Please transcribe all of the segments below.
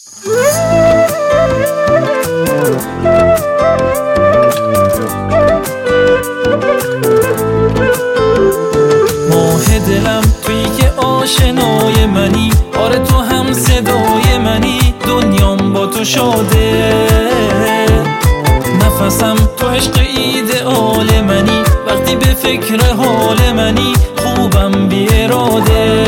ماه دلم تویی که آشنای منی، آره تو هم صدای منی، دنیام با تو شده. نفسم تو عشق ایدئال منی، وقتی به فکر حال منی خوبم بی اراده.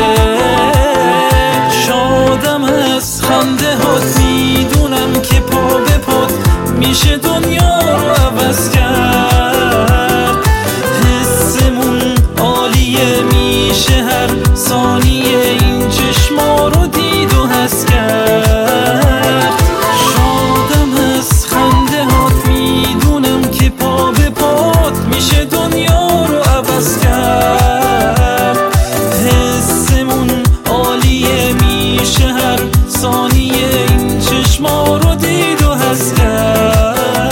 شادم از خنده هات، میدونم که پا به پات میشه دنیا رو عوض کرد. حسمون عالیه، میشه هر ثانیه این چشما رو دید و حس کرد. شادم از خنده هات، میدونم که پا به پات میشه دنیا رو عوض کرد. حسمون عالیه، میشه هر ثانیه این چشما رو دید و حس کرد.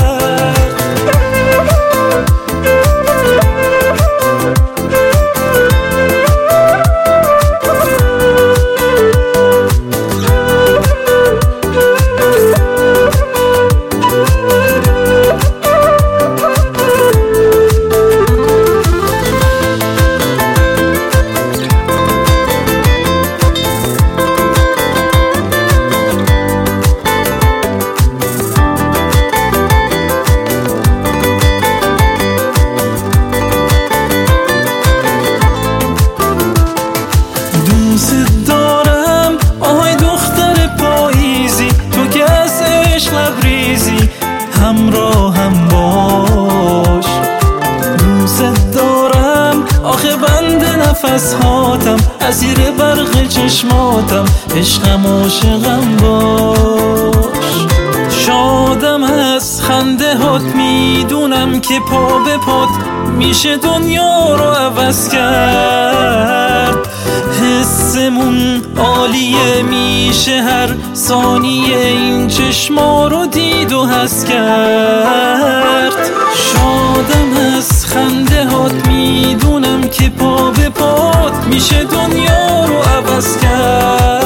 دوست دارم آهای دختر پاییزی، تو که از عشق لبریزی همراهم باش. دوست دارم آخه بند نفس هاتم، اسیر برق چشماتم، عشقم عاشقم باش. شادم از خنده هات، میدونم که پا به پات میشه دنیا رو عوض کرد. حسمون عالیه، میشه هر ثانیه این چشما رو دید و حس کرد. شادم از خنده هات، میدونم که پا به پات میشه دنیا رو عوض کرد.